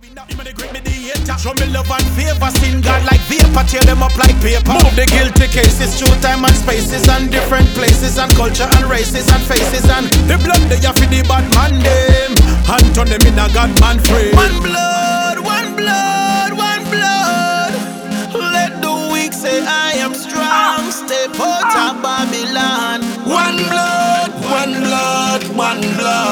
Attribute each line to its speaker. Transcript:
Speaker 1: Show me love and favor, sin God like vapor, tear them up like paper. Move the guilty cases through time and spaces and different places and culture and races and faces and the blood they have for the bad man them and turn them in a God man free. One blood, one blood, one blood. Let the weak say I am strong. Step out of Babylon. One blood, one blood, one blood.